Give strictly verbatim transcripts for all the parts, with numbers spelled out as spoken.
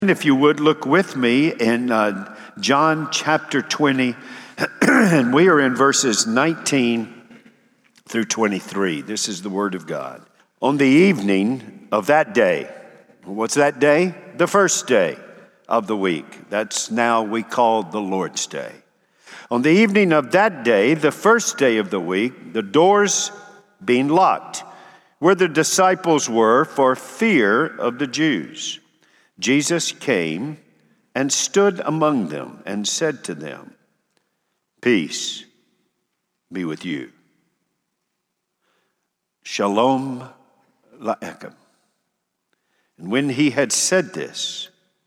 If you would, look with me in uh, John chapter twenty, and we are in verses nineteen through twenty-three. This is the word of God. On the evening of that day, what's that day? The first day of the week. That's now we call the Lord's Day. On the evening of that day, the first day of the week, the doors being locked, where the disciples were for fear of the Jews, Jesus came and stood among them and said to them, "Peace be with you." Shalom La'echem. And when he had said this,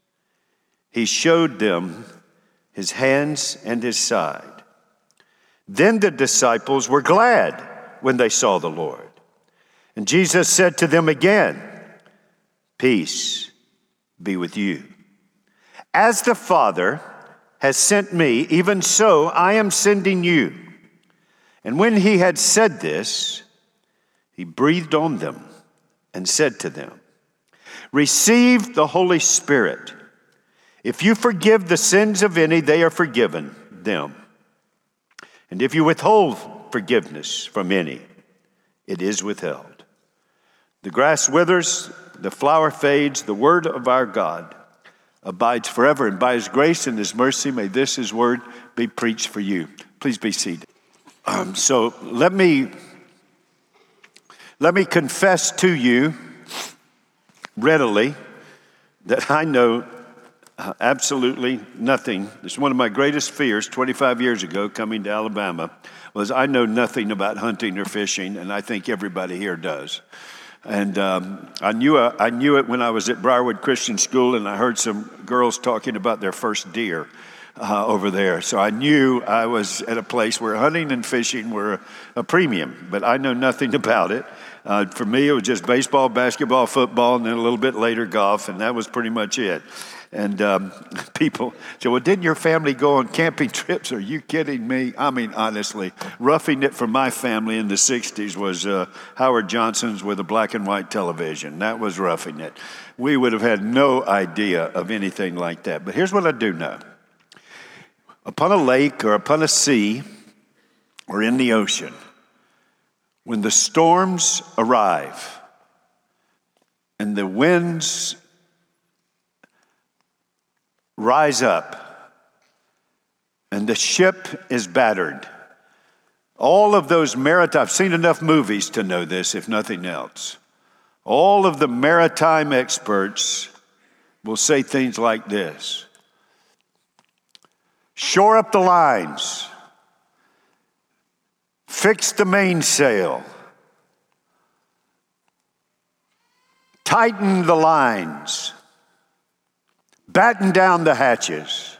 he showed them his hands and his side. Then the disciples were glad when they saw the Lord. And Jesus said to them again, "Peace be with you. As the Father has sent me, even so I am sending you." And when he had said this, he breathed on them and said to them, "Receive the Holy Spirit. If you forgive the sins of any, they are forgiven them. And if you withhold forgiveness from any, it is withheld." The grass withers, the flower fades, the word of our God abides forever. And by his grace and his mercy, may this his word be preached for you. Please be seated. Um, so let me, let me confess to you readily that I know uh, absolutely nothing. It's one of my greatest fears twenty-five years ago coming to Alabama was I know nothing about hunting or fishing, and I think everybody here does. And um, I knew uh, I knew it when I was at Briarwood Christian School, and I heard some girls talking about their first deer uh, over there. So I knew I was at a place where hunting and fishing were a, a premium, but I know nothing about it. Uh, for me, it was just baseball, basketball, football, and then a little bit later golf, and that was pretty much it. And um, people say, "Well, didn't your family go on camping trips?" Are you kidding me? I mean, honestly, roughing it for my family in the sixties was uh, Howard Johnson's with a black and white television. That was roughing it. We would have had no idea of anything like that. But here's what I do know. Upon a lake or upon a sea or in the ocean, when the storms arrive and the winds rise up and the ship is battered, all of those maritime, I've seen enough movies to know this, if nothing else. All of the maritime experts will say things like this: shore up the lines, fix the mainsail, tighten the lines, batten down the hatches.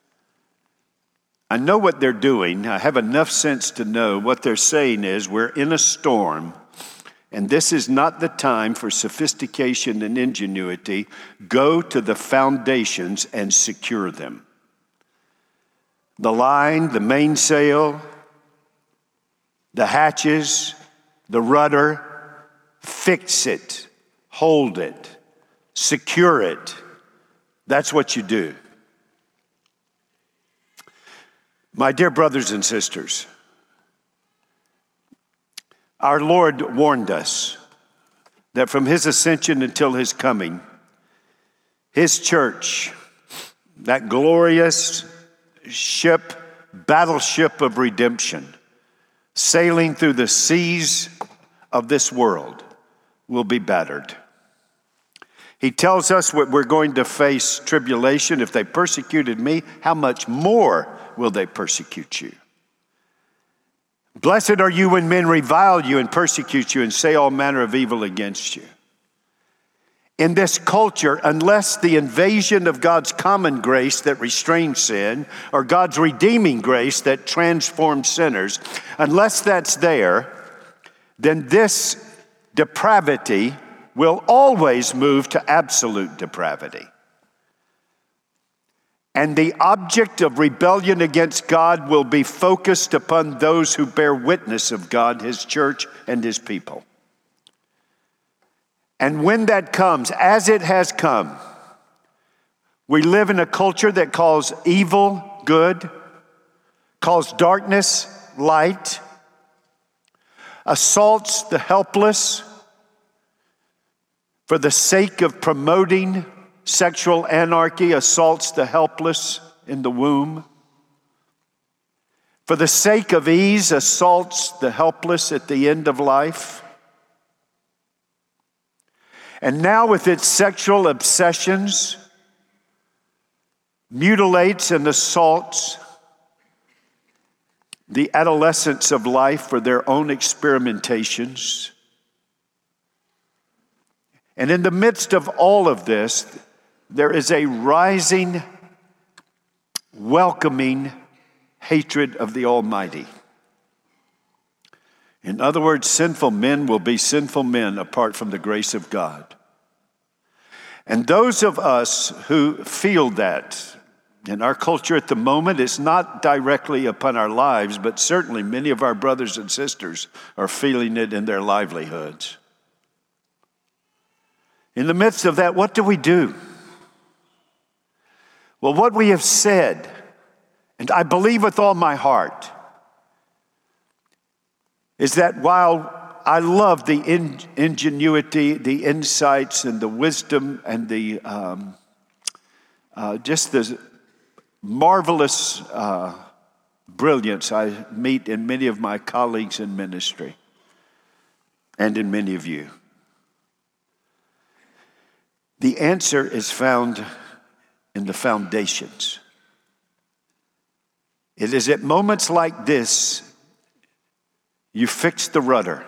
I know what they're doing. I have enough sense to know what they're saying is we're in a storm, and this is not the time for sophistication and ingenuity. Go to the foundations and secure them. The line, the mainsail, the hatches, the rudder, fix it, hold it, secure it. That's what you do. My dear brothers and sisters, our Lord warned us that from his ascension until his coming, his church, that glorious ship, battleship of redemption, sailing through the seas of this world, will be battered. He tells us what we're going to face tribulation. If they persecuted me, how much more will they persecute you? Blessed are you when men revile you and persecute you and say all manner of evil against you. In this culture, unless the invasion of God's common grace that restrains sin, or God's redeeming grace that transforms sinners, unless that's there, then this depravity will always move to absolute depravity. And the object of rebellion against God will be focused upon those who bear witness of God, his church, and his people. And when that comes, as it has come, We live in a culture that calls evil good, calls darkness light, assaults the helpless for the sake of promoting sexual anarchy, assaults the helpless in the womb. For the sake of ease, assaults the helpless at the end of life. And now with its sexual obsessions, mutilates and assaults the adolescents of life for their own experimentations. And in the midst of all of this, there is a rising, welcoming hatred of the Almighty. In other words, sinful men will be sinful men apart from the grace of God. And those of us who feel that in our culture at the moment, it's not directly upon our lives, but certainly many of our brothers and sisters are feeling it in their livelihoods. In the midst of that, what do we do? Well, what we have said, and I believe with all my heart, is that while I love the in, ingenuity, the insights, and the wisdom, and the um, uh, just the marvelous uh, brilliance I meet in many of my colleagues in ministry, and in many of you, the answer is found in the foundations. It is at moments like this you fix the rudder.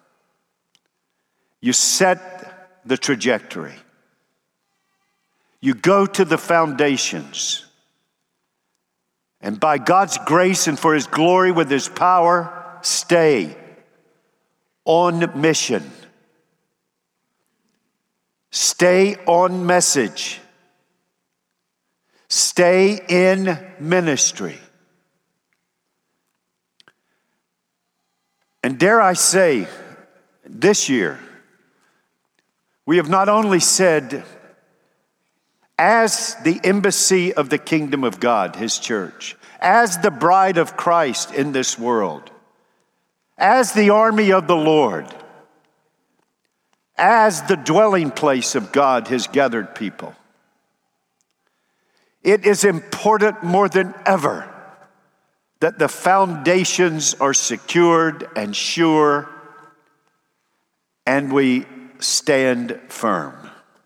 You set the trajectory. You go to the foundations. And by God's grace and for His glory with His power, stay on mission. Stay on message. Stay in ministry. And dare I say, this year, we have not only said, as the embassy of the kingdom of God, His church, as the bride of Christ in this world, as the army of the Lord, as the dwelling place of God, His gathered people, it is important more than ever that the foundations are secured and sure, and we stand firm.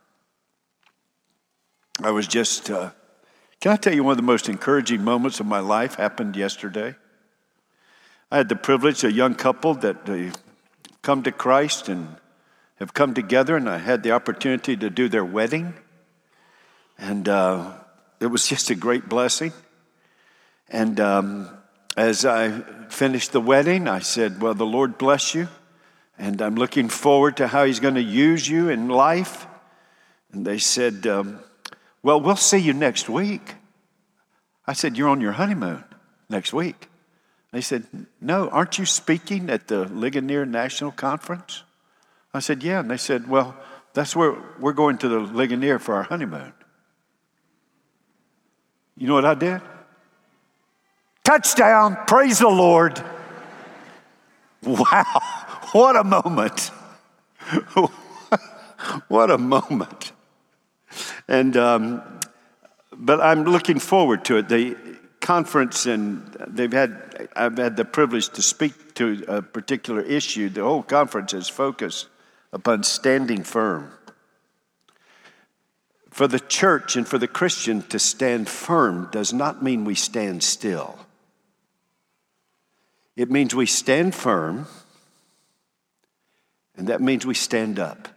I was just, uh, can I tell you one of the most encouraging moments of my life happened yesterday? I had the privilege, a young couple that uh, come to Christ and have come together, and I had the opportunity to do their wedding. And uh, it was just a great blessing. And um, as I finished the wedding, I said, well, the Lord bless you. And I'm looking forward to how He's going to use you in life. And they said, um, well, we'll see you next week. I said, you're on your honeymoon next week. They said, no, aren't you speaking at the Ligonier National Conference? I said, yeah. And they said, well, that's where we're going to the Ligonier for our honeymoon. You know what I did? Touchdown, praise the Lord. Wow, what a moment. What a moment. And, um, but I'm looking forward to it. The conference, and they've had, I've had the privilege to speak to a particular issue. The whole conference is focused upon standing firm. For the church and for the Christian to stand firm does not mean we stand still. It means we stand firm, and that means we stand up.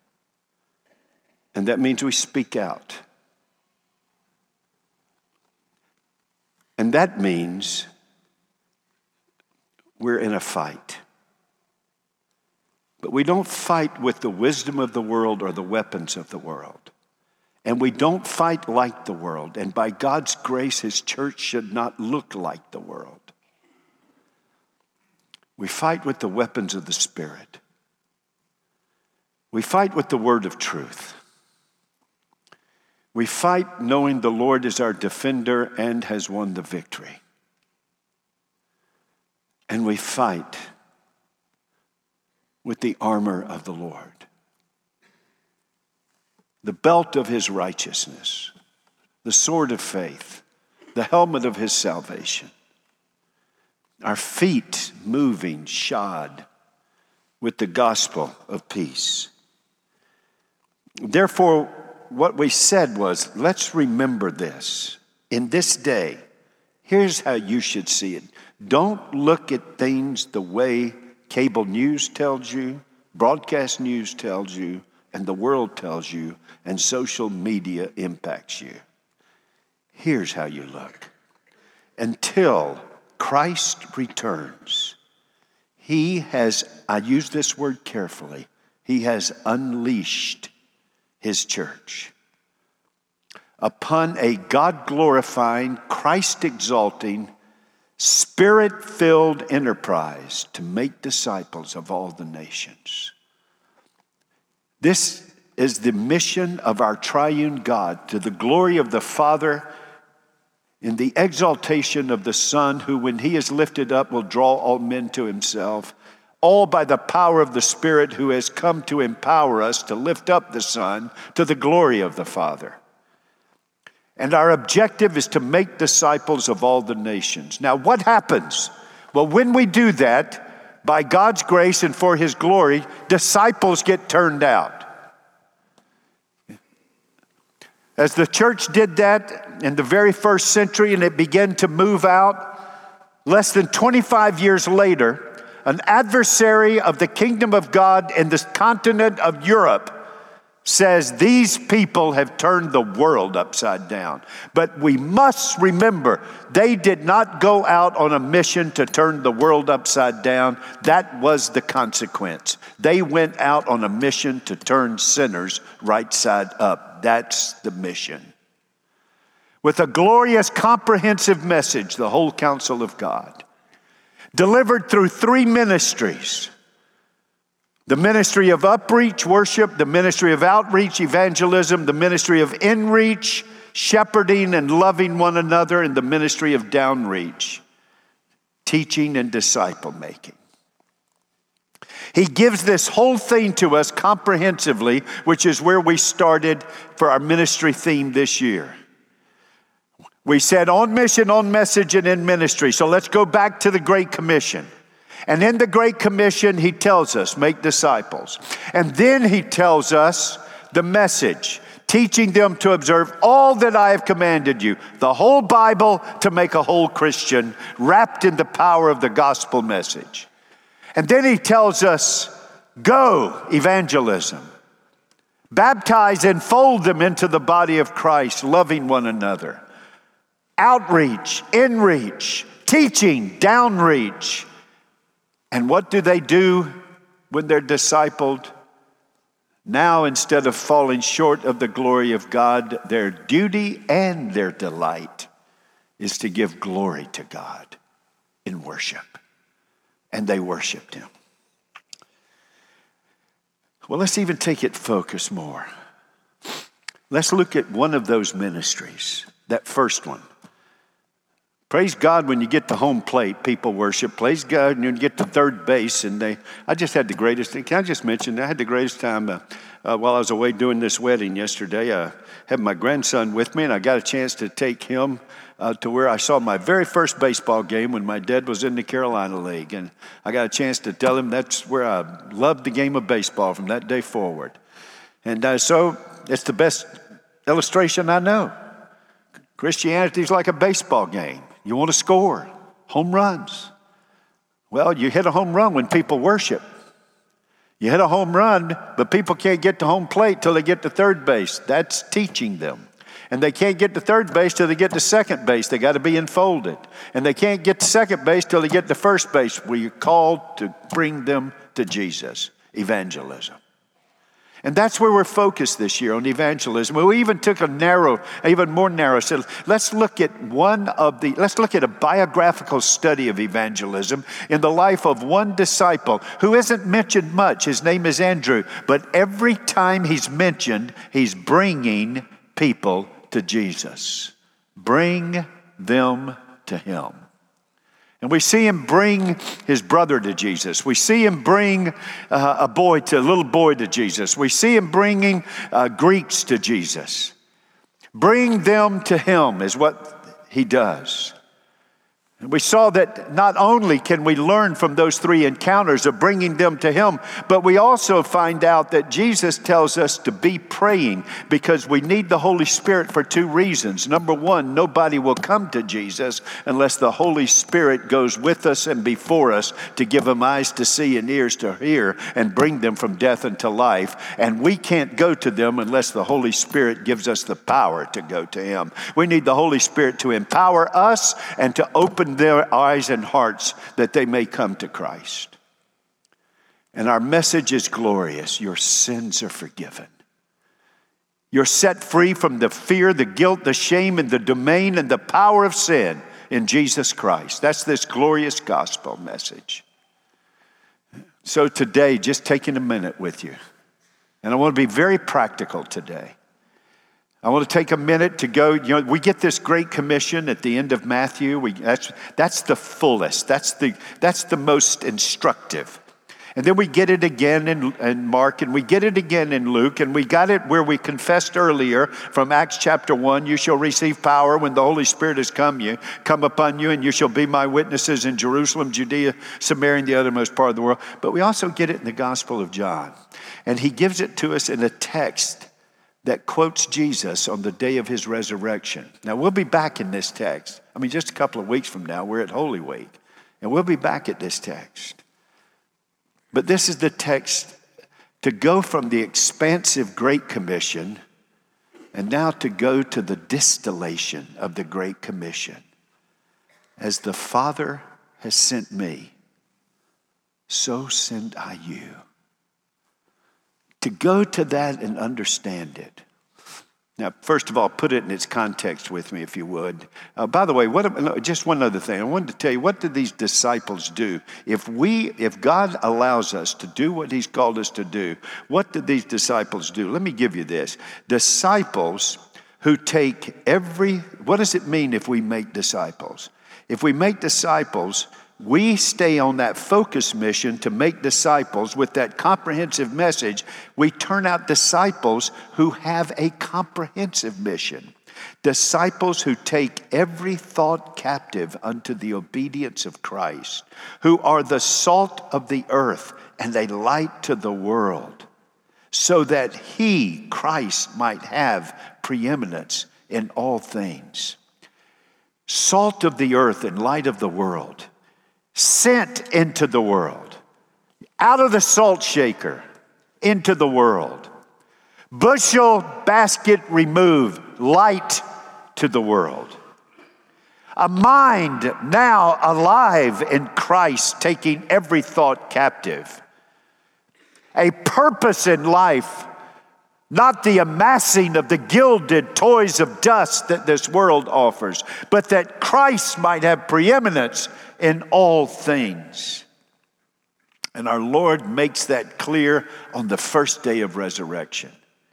And that means we speak out. And that means we're in a fight. But we don't fight with the wisdom of the world or the weapons of the world. And we don't fight like the world. And by God's grace, His church should not look like the world. We fight with the weapons of the Spirit. We fight with the word of truth. We fight knowing the Lord is our defender and has won the victory. And we fight with the armor of the Lord, the belt of his righteousness, the sword of faith, the helmet of his salvation, our feet moving shod with the gospel of peace. Therefore, what we said was, let's remember this. In this day, here's how you should see it. Don't look at things the way cable news tells you, broadcast news tells you, and the world tells you, and social media impacts you. Here's how you look. Until Christ returns, he has, I use this word carefully, he has unleashed his church upon a God-glorifying, Christ-exalting, Spirit-filled enterprise to make disciples of all the nations. This is the mission of our triune God, to the glory of the Father, in the exaltation of the Son, who when he is lifted up will draw all men to himself, all by the power of the Spirit who has come to empower us to lift up the Son to the glory of the Father. And our objective is to make disciples of all the nations. Now, what happens? Well, when we do that, by God's grace and for his glory, disciples get turned out. As the church did that in the very first century and it began to move out, less than twenty-five years later, an adversary of the kingdom of God in the continent of Europe says these people have turned the world upside down. But we must remember, they did not go out on a mission to turn the world upside down. That was the consequence. They went out on a mission to turn sinners right side up. That's the mission. With a glorious, comprehensive message, the whole counsel of God, delivered through three ministries. The ministry of upreach, worship, the ministry of outreach, evangelism, the ministry of inreach, shepherding and loving one another, and the ministry of downreach, teaching and disciple making. He gives this whole thing to us comprehensively, which is where we started for our ministry theme this year. We said on mission, on message, and in ministry. So let's go back to the Great Commission. And in the Great Commission, he tells us, make disciples. And then he tells us the message, teaching them to observe all that I have commanded you. The whole Bible to make a whole Christian, wrapped in the power of the gospel message. And then he tells us, go, evangelism. Baptize and fold them into the body of Christ, loving one another. Outreach, inreach, teaching, downreach. And what do they do when they're discipled? Now, instead of falling short of the glory of God, their duty and their delight is to give glory to God in worship. And they worshiped him. Well, let's even take it focus more. Let's look at one of those ministries, that first one. Praise God when you get to home plate, people worship. Praise God when you get to third base. And they, I just had the greatest, can I just mention, I had the greatest time uh, uh, while I was away doing this wedding yesterday. I had my grandson with me, and I got a chance to take him uh, to where I saw my very first baseball game when my dad was in the Carolina League. And I got a chance to tell him that's where I loved the game of baseball from that day forward. And uh, so it's the best illustration I know. Christianity is like a baseball game. You want to score, home runs. Well, you hit a home run when people worship. You hit a home run, but people can't get to home plate till they get to third base. That's teaching them. And they can't get to third base till they get to second base. They got to be enfolded. And they can't get to second base till they get to first base, where you're called to bring them to Jesus. Evangelism. And that's where we're focused this year, on evangelism. We even took a narrow, even more narrow, said, let's look at one of the, let's look at a biographical study of evangelism in the life of one disciple who isn't mentioned much. His name is Andrew, but every time he's mentioned, he's bringing people to Jesus. Bring them to him. And we see him bring his brother to Jesus. We see him bring uh, a boy to a little boy to Jesus. We see him bringing uh, Greeks to Jesus. Bring them to him is what he does. And we saw that not only can we learn from those three encounters of bringing them to him, but we also find out that Jesus tells us to be praying because we need the Holy Spirit for two reasons. Number one, nobody will come to Jesus unless the Holy Spirit goes with us and before us to give them eyes to see and ears to hear and bring them from death into life. And we can't go to them unless the Holy Spirit gives us the power to go to him. We need the Holy Spirit to empower us and to open their eyes and hearts that they may come to Christ. And our message is glorious. Your sins are forgiven. You're set free from the fear, the guilt, the shame, and the domain and the power of sin in Jesus Christ. That's this glorious gospel message. So today, just taking a minute with you. And I want to be very practical today. I want to take a minute to go, you know, we get this great commission at the end of Matthew. We, that's, that's the fullest. That's the, that's the most instructive. And then we get it again in, in Mark, and we get it again in Luke, and we got it where we confessed earlier from Acts chapter one, you shall receive power when the Holy Spirit has come you, come upon you, and you shall be my witnesses in Jerusalem, Judea, Samaria, and the uttermost part of the world. But we also get it in the Gospel of John. And he gives it to us in a text that quotes Jesus on the day of his resurrection. Now, we'll be back in this text. I mean, just a couple of weeks from now, we're at Holy Week, and we'll be back at this text. But this is the text to go from the expansive Great Commission and now to go to the distillation of the Great Commission. As the Father has sent me, so send I you. To go to that and understand it. Now, first of all, put it in its context with me, if you would. Uh, by the way, what, just one other thing. I wanted to tell you, what did these disciples do? If we, if God allows us to do what he's called us to do, what did these disciples do? Let me give you this. Disciples who take every, what does it mean if we make disciples? If we make disciples, we stay on that focus mission to make disciples with that comprehensive message. We turn out disciples who have a comprehensive mission. Disciples who take every thought captive unto the obedience of Christ, who are the salt of the earth and a light to the world, so that he, Christ, might have preeminence in all things. Salt of the earth and light of the world. Sent into the world, out of the salt shaker into the world. Bushel basket removed, light to the world. A mind now alive in Christ, taking every thought captive. A purpose in life, not the amassing of the gilded toys of dust that this world offers, but that Christ might have preeminence in all things. And our Lord makes that clear on the first day of resurrection.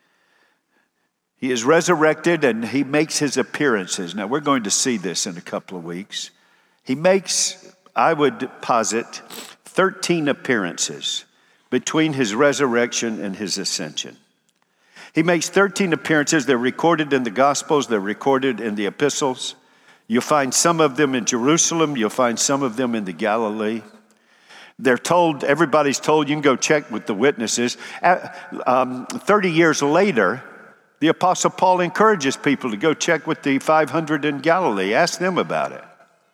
He is resurrected and he makes his appearances. Now, we're going to see this in a couple of weeks. He makes, I would posit, thirteen appearances between his resurrection and his ascension. He makes thirteen appearances. They're recorded in the Gospels. They're recorded in the epistles. You'll find some of them in Jerusalem. You'll find some of them in the Galilee. They're told, everybody's told, you can go check with the witnesses. Um, thirty years later, the Apostle Paul encourages people to go check with the five hundred in Galilee. Ask them about it.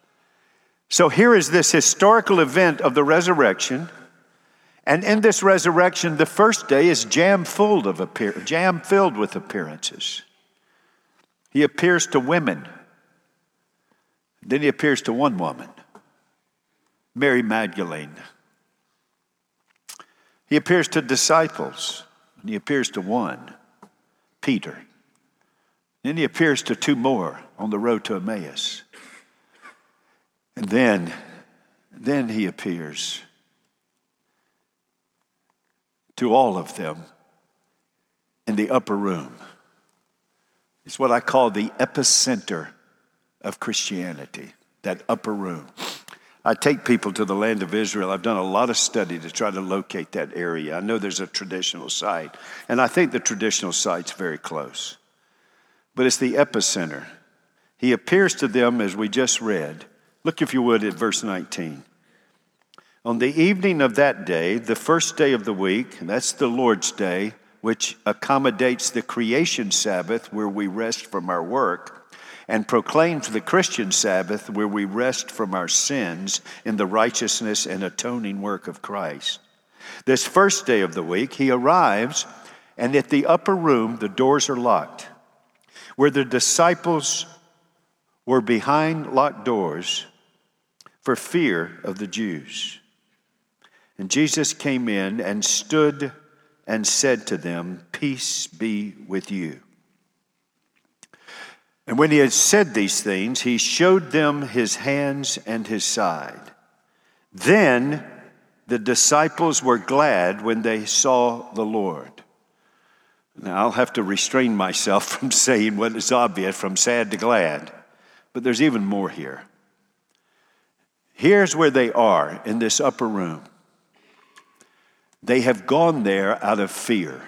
So here is this historical event of the resurrection. And in this resurrection, the first day is jam full of appear- jam filled with appearances. He appears to women. Then he appears to one woman, Mary Magdalene. He appears to disciples, and he appears to one, Peter. Then he appears to two more on the road to Emmaus. And then, then he appears to all of them in the upper room. It's what I call the epicenter of Christianity, that upper room. I take people to the land of Israel. I've done a lot of study to try to locate that area. I know there's a traditional site, and I think the traditional site's very close. But it's the epicenter. He appears to them as we just read. Look, if you would, at verse nineteen. On the evening of that day, the first day of the week, and that's the Lord's Day, which accommodates the creation Sabbath where we rest from our work, and proclaims the Christian Sabbath where we rest from our sins in the righteousness and atoning work of Christ. This first day of the week, he arrives, and at the upper room, the doors are locked. Where the disciples were behind locked doors for fear of the Jews. And Jesus came in and stood and said to them, "Peace be with you." And when he had said these things, he showed them his hands and his side. Then the disciples were glad when they saw the Lord. Now, I'll have to restrain myself from saying what is obvious, from sad to glad. But there's even more here. Here's where they are in this upper room. They have gone there out of fear.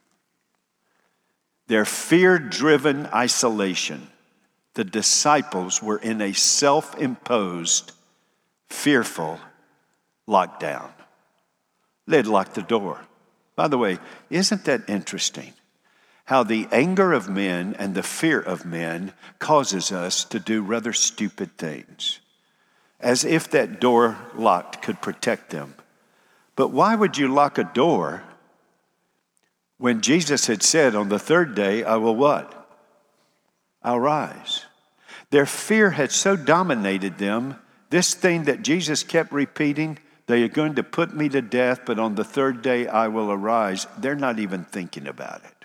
Their fear-driven isolation. The disciples were in a self-imposed, fearful lockdown. They'd locked the door. By the way, isn't that interesting? How the anger of men and the fear of men causes us to do rather stupid things. As if that door locked could protect them. But why would you lock a door when Jesus had said on the third day, I will what? I'll rise. Their fear had so dominated them, this thing that Jesus kept repeating, they are going to put me to death, but on the third day I will arise. They're not even thinking about it.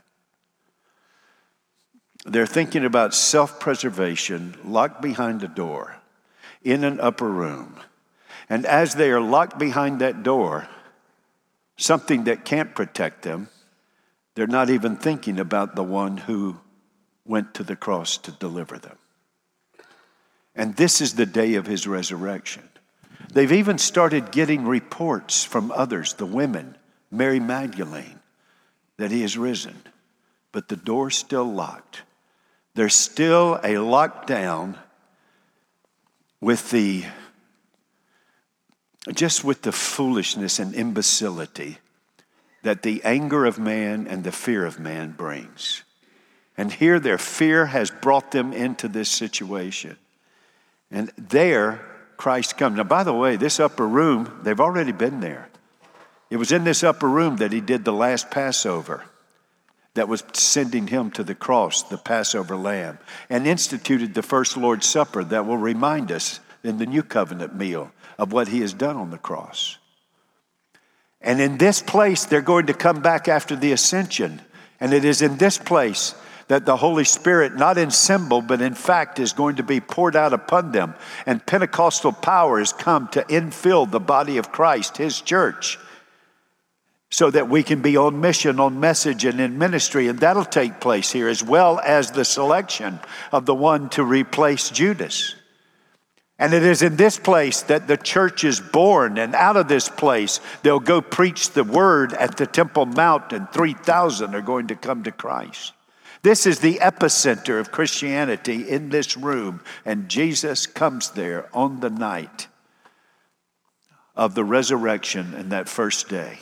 They're thinking about self-preservation, locked behind a door, in an upper room. And as they are locked behind that door, something that can't protect them, they're not even thinking about the one who went to the cross to deliver them. And this is the day of his resurrection. They've even started getting reports from others, the women, Mary Magdalene, that he has risen. But the door's still locked. There's still a lockdown with the, just with the foolishness and imbecility that the anger of man and the fear of man brings. And here their fear has brought them into this situation. And there Christ comes. Now, by the way, this upper room, they've already been there. It was in this upper room that he did the last Passover that was sending him to the cross, the Passover lamb, and instituted the first Lord's Supper that will remind us in the new covenant meal of what he has done on the cross. And in this place, they're going to come back after the ascension. And it is in this place that the Holy Spirit, not in symbol, but in fact, is going to be poured out upon them. And Pentecostal power has come to infill the body of Christ, his church, so that we can be on mission, on message, and in ministry. And that'll take place here, as well as the selection of the one to replace Judas. And it is in this place that the church is born. And out of this place, they'll go preach the word at the Temple Mount, and three thousand are going to come to Christ. This is the epicenter of Christianity in this room. And Jesus comes there on the night of the resurrection and that first day.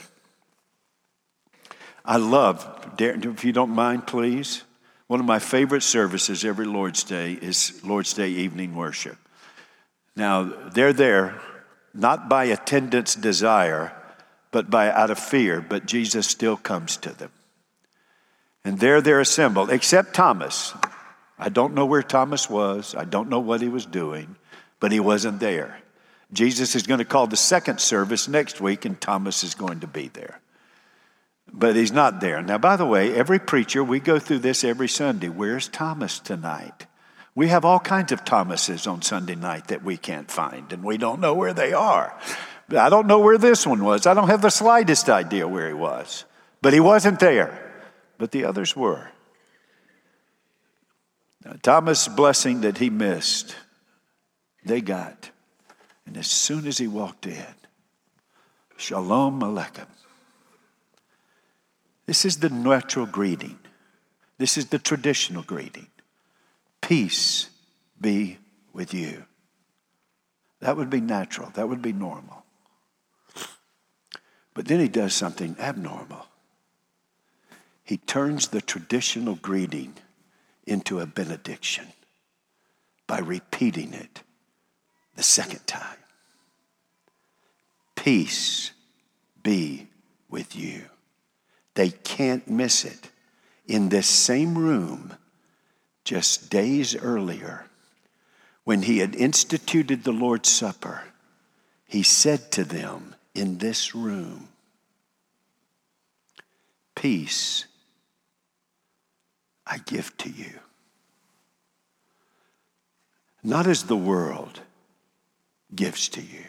I love, if you don't mind, please, one of my favorite services every Lord's Day is Lord's Day evening worship. Now, they're there not by attendance desire, but by out of fear, but Jesus still comes to them. And there they're assembled, except Thomas. I don't know where Thomas was. I don't know what he was doing, but he wasn't there. Jesus is going to call the second service next week, and Thomas is going to be there. But he's not there. Now, by the way, every preacher, we go through this every Sunday. Where's Thomas tonight? We have all kinds of Thomases on Sunday night that we can't find, and we don't know where they are. I don't know where this one was. I don't have the slightest idea where he was. But he wasn't there. But the others were. Now, Thomas' blessing that he missed, they got. And as soon as he walked in, Shalom Aleichem. This is the natural greeting. This is the traditional greeting. Peace be with you. That would be natural. That would be normal. But then he does something abnormal. He turns the traditional greeting into a benediction by repeating it the second time. Peace be with you. They can't miss it. In this same room, just days earlier, when he had instituted the Lord's Supper, he said to them in this room, peace I give to you. Not as the world gives to you.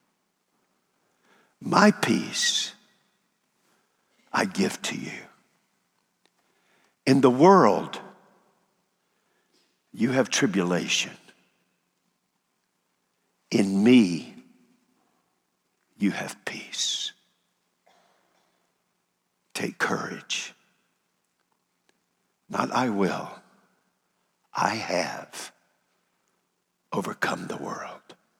My peace I give to you. In the world, you have tribulation. In me, you have peace. Take courage. Not I will. I have overcome the world.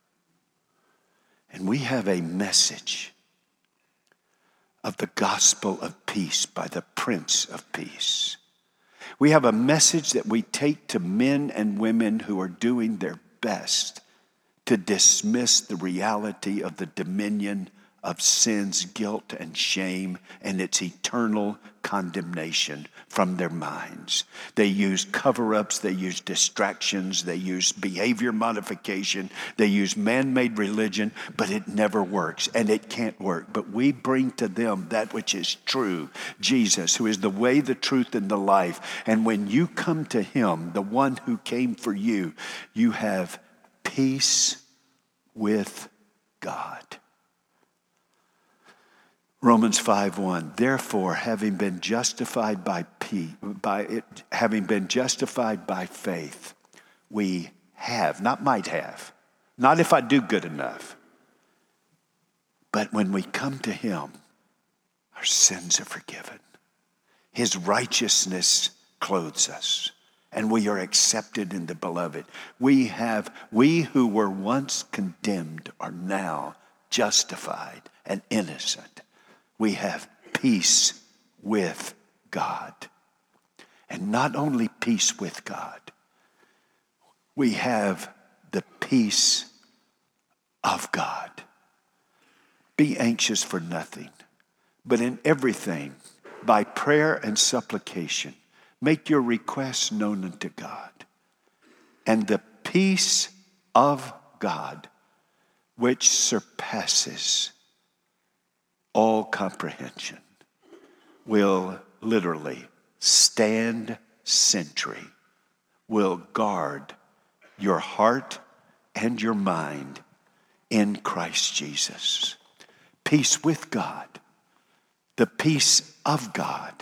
And we have a message of the gospel of peace by the Prince of Peace. We have a message that we take to men and women who are doing their best to dismiss the reality of the dominion of sin's guilt and shame and its eternal condemnation from their minds. They use cover-ups, they use distractions, they use behavior modification, they use man-made religion, but it never works and it can't work. But we bring to them that which is true, Jesus, who is the way, the truth, and the life. And when you come to him, the one who came for you, you have peace with God. Romans five one, therefore, having been justified by peace, by it, having been justified by faith, we have, not might have, not if I do good enough, but when we come to him, our sins are forgiven. His righteousness clothes us, and we are accepted in the beloved. We have, we who were once condemned are now justified and innocent. We have peace with God. And not only peace with God, we have the peace of God. Be anxious for nothing, but in everything, by prayer and supplication, make your requests known unto God. And the peace of God, which surpasses all comprehension, will literally stand sentry, will guard your heart and your mind in Christ Jesus. Peace with God, the peace of God.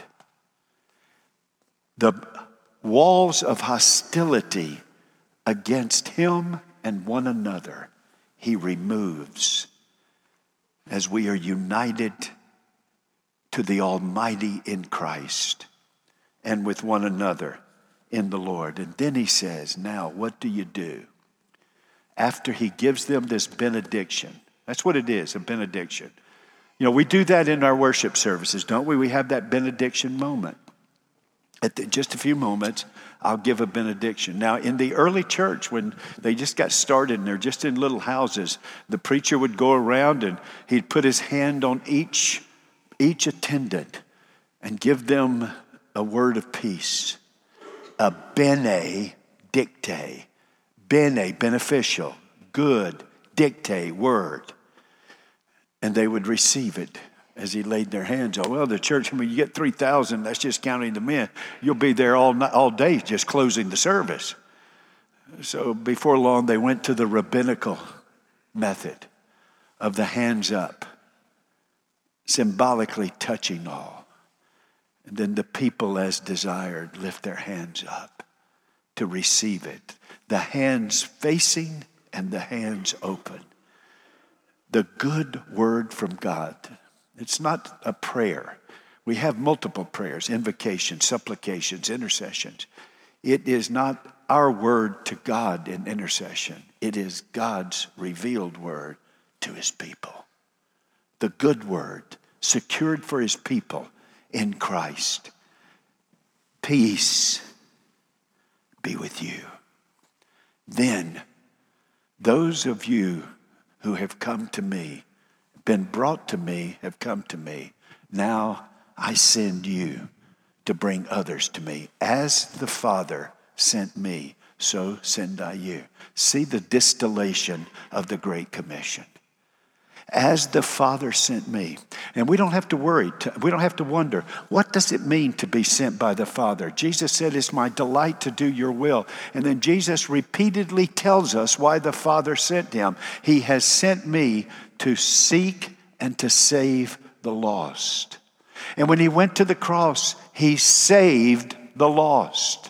The walls of hostility against him and one another, he removes as we are united to the Almighty in Christ and with one another in the Lord. And then he says, now what do you do? After he gives them this benediction, that's what it is, a benediction. You know, we do that in our worship services, don't we? We have that benediction moment. At the, just a few moments, I'll give a benediction. Now, in the early church, when they just got started and they're just in little houses, the preacher would go around and he'd put his hand on each, each attendant and give them a word of peace, a benedicte, bene, beneficial, good, dicte, word. And they would receive it as he laid their hands on. Well, the church, I mean, you get three thousand, that's just counting the men. You'll be there all night, all day just closing the service. So before long, they went to the rabbinical method of the hands up, symbolically touching all. And then the people, as desired, lift their hands up to receive it. The hands facing and the hands open. The good word from God. It's not a prayer. We have multiple prayers, invocations, supplications, intercessions. It is not our word to God in intercession. It is God's revealed word to his people. The good word secured for his people in Christ. Peace be with you. Then those of you who have come to me, been brought to me, have come to me. Now I send you to bring others to me. As the Father sent me, so send I you. See the distillation of the Great Commission. As the Father sent me. And we don't have to worry. We don't have to wonder, what does it mean to be sent by the Father? Jesus said, it's my delight to do your will. And then Jesus repeatedly tells us why the Father sent him. He has sent me to seek and to save the lost. And when he went to the cross, he saved the lost.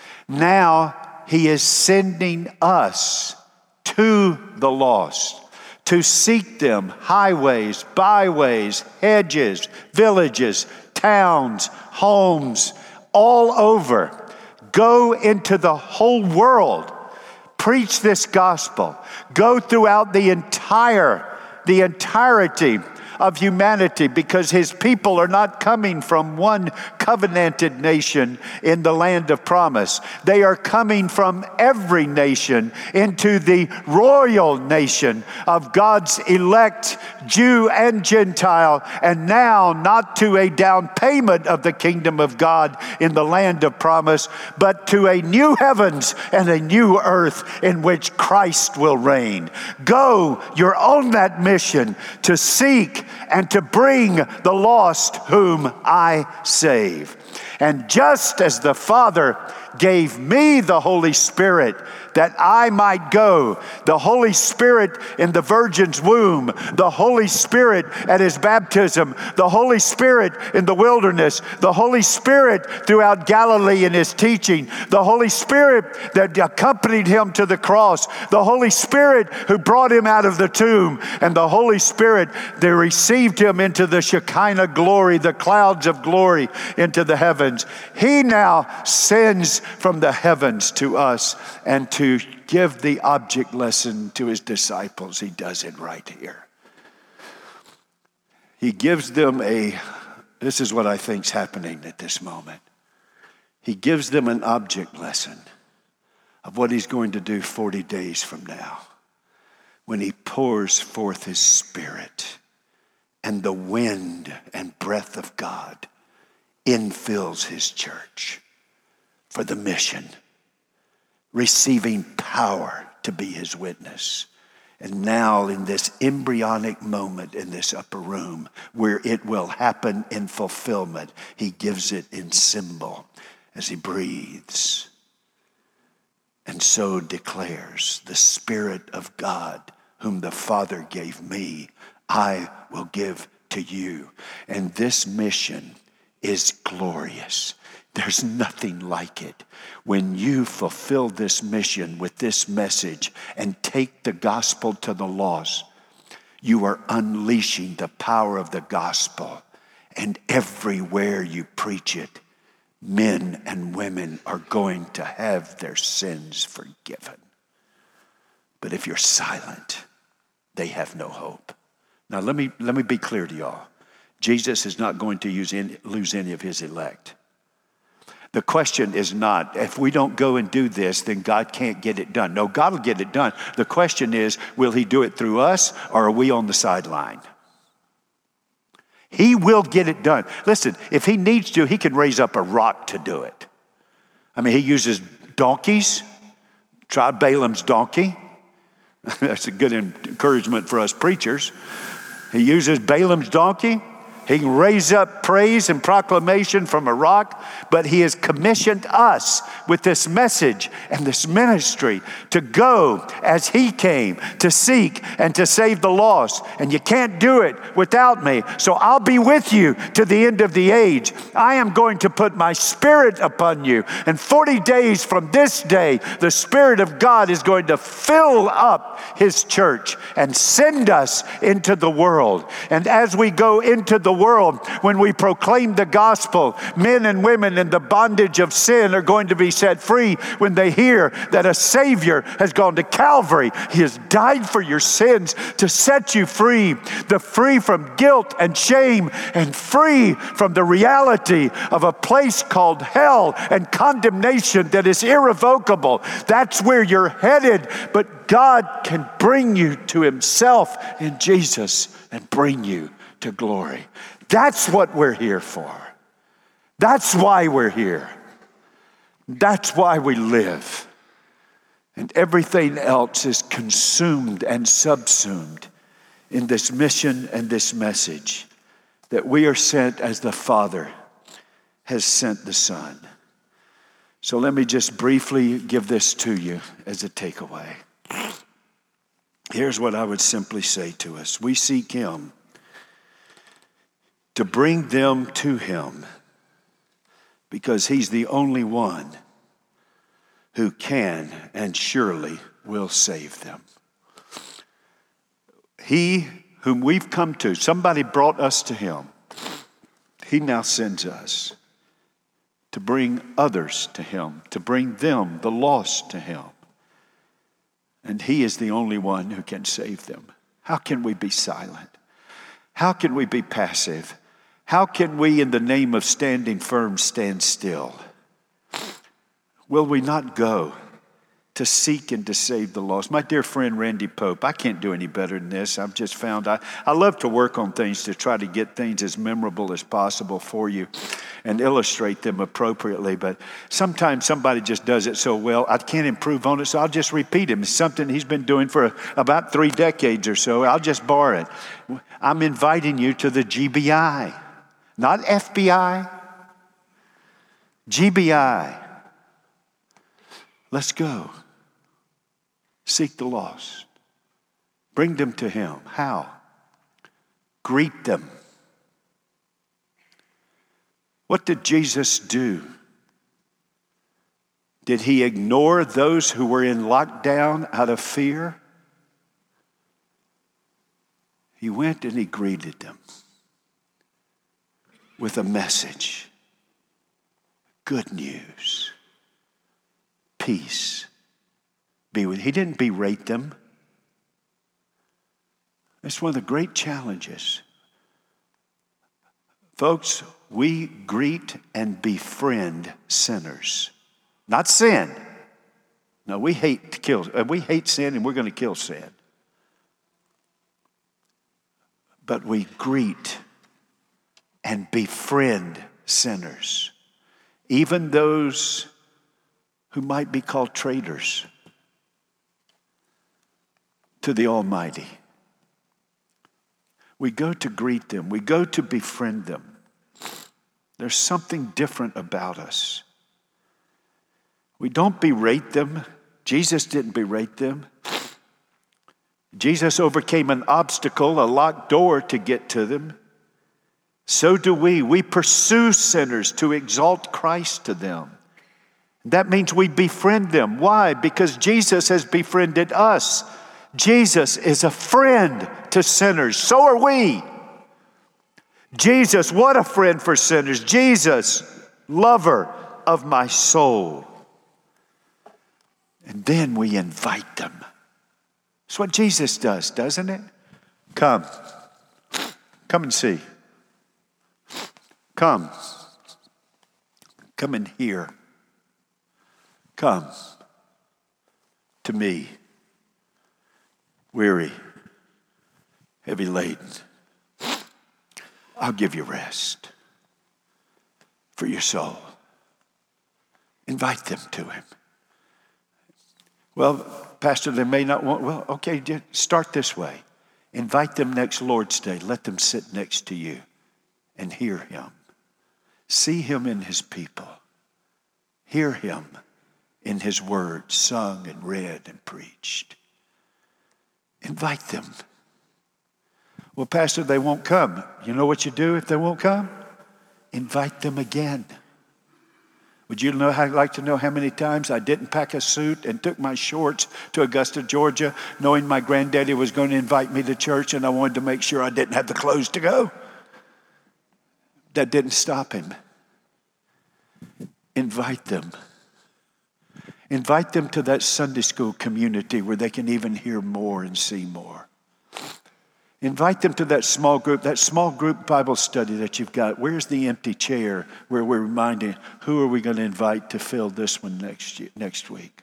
Now he is sending us to the lost, to seek them, highways, byways, hedges, villages, towns, homes, all over. Go into the whole world. Preach this gospel. Go throughout the entire, the entirety of humanity, because his people are not coming from one covenanted nation in the land of promise. They are coming from every nation into the royal nation of God's elect, Jew and Gentile, and now not to a down payment of the kingdom of God in the land of promise, but to a new heavens and a new earth in which Christ will reign. Go, you're on that mission to seek and to bring the lost whom I save. And just as the Father gave me the Holy Spirit that I might go, the Holy Spirit in the virgin's womb, the Holy Spirit at his baptism, the Holy Spirit in the wilderness, the Holy Spirit throughout Galilee in his teaching, the Holy Spirit that accompanied him to the cross, the Holy Spirit who brought him out of the tomb, and the Holy Spirit that received him into the Shekinah glory, the clouds of glory into the heavens. He now sends from the heavens to us, and to give the object lesson to his disciples, he does it right here. He gives them a, this is what I think is happening at this moment. He gives them an object lesson of what he's going to do forty days from now, when he pours forth his Spirit and the wind and breath of God infills his church for the mission, receiving power to be his witness. And now in this embryonic moment in this upper room where it will happen in fulfillment, he gives it in symbol as he breathes. And so declares, the Spirit of God, whom the Father gave me, I will give to you. And this mission is glorious. There's nothing like it. When you fulfill this mission with this message and take the gospel to the lost, you are unleashing the power of the gospel. And everywhere you preach it, men and women are going to have their sins forgiven. But if you're silent, they have no hope. Now let me, let me be clear to y'all. Jesus is not going to use any, lose any of his elect. The question is not, if we don't go and do this, then God can't get it done. No, God will get it done. The question is, will he do it through us, or are we on the sideline? He will get it done. Listen, if he needs to, he can raise up a rock to do it. I mean, he uses donkeys. Try Balaam's donkey. That's a good encouragement for us preachers. He uses Balaam's donkey. He can raise up praise and proclamation from a rock, but he has commissioned us with this message and this ministry to go as he came, to seek and to save the lost. And you can't do it without me. So I'll be with you to the end of the age. I am going to put my Spirit upon you. And forty days from this day, the Spirit of God is going to fill up his church and send us into the world. And as we go into the world, when we proclaim the gospel, men and women in the bondage of sin are going to be set free when they hear that a Savior has gone to Calvary. He has died for your sins to set you free, the free from guilt and shame, and free from the reality of a place called hell and condemnation that is irrevocable. That's where you're headed, but God can bring you to himself in Jesus and bring you to glory. That's what we're here for. That's why we're here. That's why we live. And everything else is consumed and subsumed in this mission and this message that we are sent as the Father has sent the Son. So let me just briefly give this to you as a takeaway. Here's what I would simply say to us. We seek him to bring them to him because he's the only one who can and surely will save them. He whom we've come to, somebody brought us to him. He now sends us to bring others to him, to bring them, the lost, to him. And he is the only one who can save them. How can we be silent? How can we be passive? How can we, in the name of standing firm, stand still? Will we not go to seek and to save the lost? My dear friend Randy Pope, I can't do any better than this. I've just found I, I love to work on things to try to get things as memorable as possible for you and illustrate them appropriately. But sometimes somebody just does it so well, I can't improve on it, so I'll just repeat him. It's something he's been doing for about three decades or so. I'll just borrow it. I'm inviting you to the G B I, not F B I, G B I. Let's go. Seek the lost. Bring them to him. How? Greet them. What did Jesus do? Did he ignore those who were in lockdown out of fear? He went and he greeted them with a message. Good news. Peace. Be with. He didn't berate them. That's one of the great challenges. Folks, we greet and befriend sinners. Not sin. No, we hate to kill. We hate sin and we're going to kill sin. But we greet and befriend sinners. Even those who might be called traitors to the Almighty. We go to greet them. We go to befriend them. There's something different about us. We don't berate them. Jesus didn't berate them. Jesus overcame an obstacle, a locked door to get to them. So do we. We pursue sinners to exalt Christ to them. That means we befriend them. Why? Because Jesus has befriended us. Jesus is a friend to sinners. So are we. Jesus, what a friend for sinners. Jesus, lover of my soul. And then we invite them. That's what Jesus does, doesn't it? Come. Come and see. Come. Come and hear. Come to me, weary, heavy laden. I'll give you rest for your soul. Invite them to him. Well, Pastor, they may not want, well, okay, start this way. Invite them next Lord's Day. Let them sit next to you and hear him. See him in his people. Hear him in his word, sung and read and preached. Invite them. Well, Pastor, they won't come. You know what you do if they won't come? Invite them again. Would you know, I'd like to know how many times I didn't pack a suit and took my shorts to Augusta, Georgia, knowing my granddaddy was going to invite me to church and I wanted to make sure I didn't have the clothes to go? That didn't stop him. Invite them. Invite them to that Sunday school community where they can even hear more and see more. Invite them to that small group, that small group Bible study that you've got. Where's the empty chair where we're reminding, who are we going to invite to fill this one next year, next week?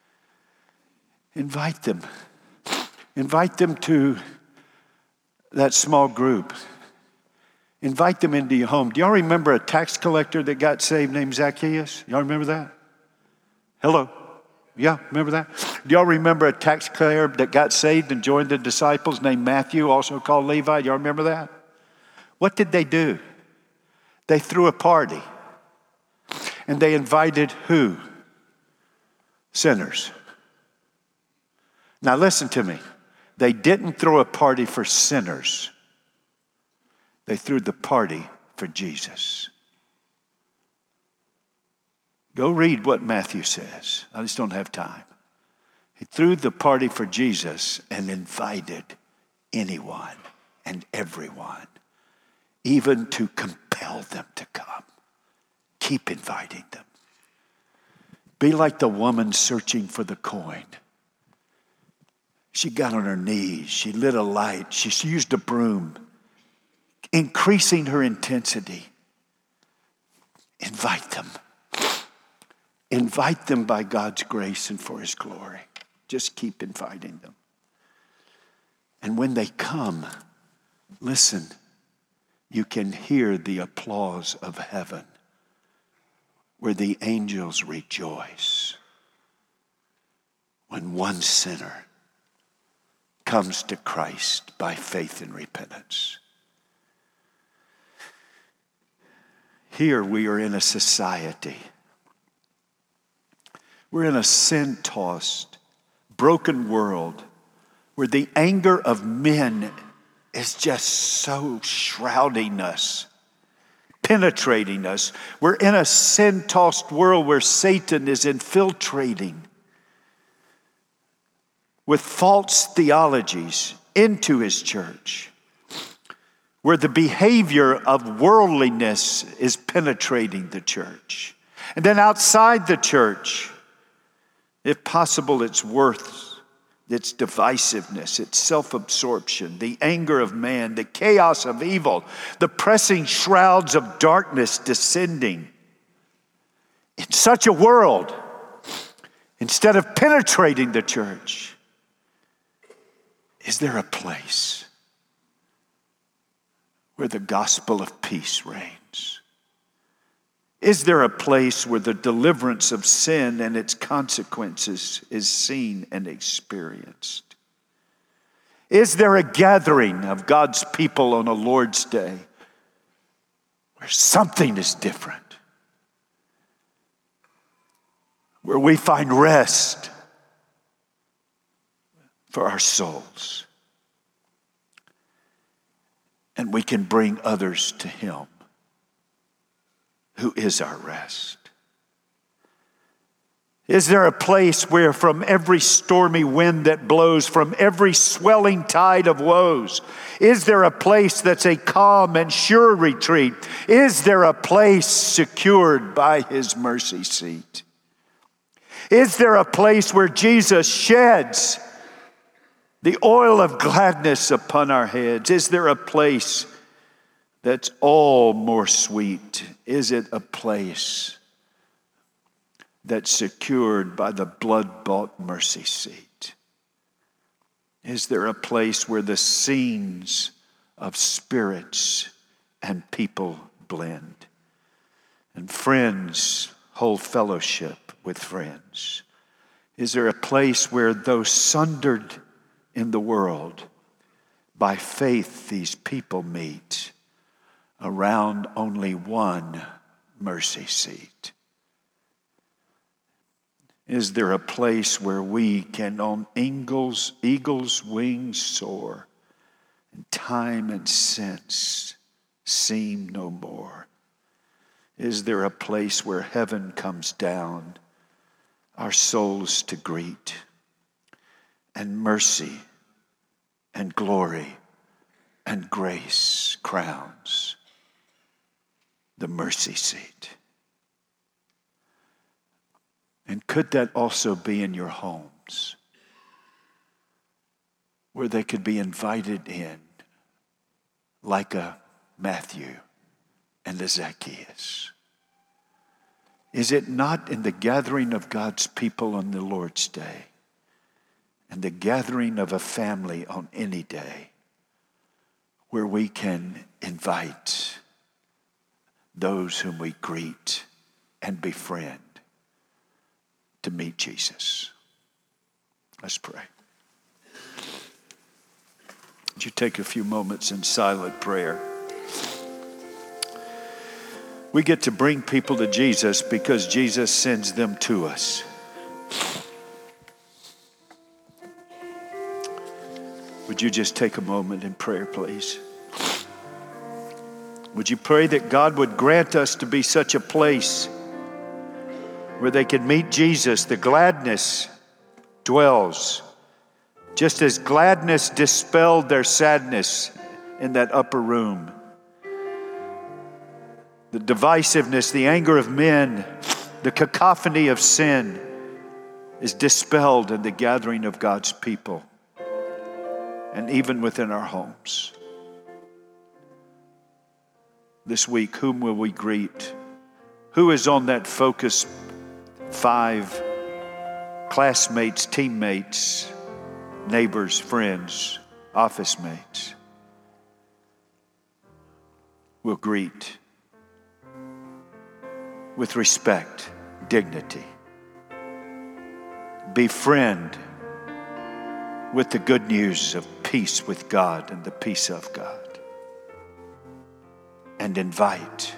Invite them. Invite them to that small group. Invite them into your home. Do y'all remember a tax collector that got saved named Zacchaeus? Y'all remember that? Hello? Yeah, remember that? Do y'all remember a tax collector that got saved and joined the disciples named Matthew, also called Levi? Y'all remember that? What did they do? They threw a party. And they invited who? Sinners. Now listen to me. They didn't throw a party for sinners. They threw the party for Jesus. Go read what Matthew says. I just don't have time. He threw the party for Jesus and invited anyone and everyone, even to compel them to come. Keep inviting them. Be like the woman searching for the coin. She got on her knees. She lit a light. She used a broom, increasing her intensity. Invite them. Invite them by God's grace and for his glory. Just keep inviting them. And when they come, listen, you can hear the applause of heaven where the angels rejoice when one sinner comes to Christ by faith and repentance. Here we are in a society. We're in a sin-tossed, broken world where the anger of men is just so shrouding us, penetrating us. We're in a sin-tossed world where Satan is infiltrating with false theologies into his church, where the behavior of worldliness is penetrating the church. And then outside the church, if possible, its worth, its divisiveness, its self-absorption, the anger of man, the chaos of evil, the pressing shrouds of darkness descending. In such a world, instead of penetrating the church, is there a place where the gospel of peace reigns? Is there a place where the deliverance of sin and its consequences is seen and experienced? Is there a gathering of God's people on a Lord's Day where something is different? Where we find rest for our souls and we can bring others to him, who is our rest? Is there a place where from every stormy wind that blows, from every swelling tide of woes, is there a place that's a calm and sure retreat? Is there a place secured by his mercy seat? Is there a place where Jesus sheds the oil of gladness upon our heads? Is there a place that's all more sweet? Is it a place that's secured by the blood-bought mercy seat? Is there a place where the scenes of spirits and people blend, and friends hold fellowship with friends? Is there a place where, though sundered in the world, by faith these people meet around only one mercy seat? Is there a place where we can on eagles, eagle's wings soar, and time and sense seem no more? Is there a place where heaven comes down, our souls to greet, and mercy and glory and grace crowns the mercy seat? And could that also be in your homes, where they could be invited in like a Matthew and a Zacchaeus? Is it not in the gathering of God's people on the Lord's day and the gathering of a family on any day where we can invite those whom we greet and befriend to meet Jesus? Let's pray. Would you take a few moments in silent prayer? We get to bring people to Jesus because Jesus sends them to us. Would you just take a moment in prayer, please? Would you pray that God would grant us to be such a place where they can meet Jesus? The gladness dwells, just as gladness dispelled their sadness in that upper room. The divisiveness, the anger of men, the cacophony of sin is dispelled in the gathering of God's people, and even within our homes. This week, whom will we greet? Who is on that Focus Five? Classmates, teammates, neighbors, friends, office mates. We'll greet with respect, dignity. Befriend with the good news of peace with God and the peace of God. And invite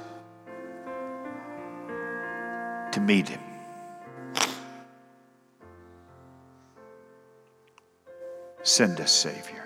to meet Him. Send us, Savior.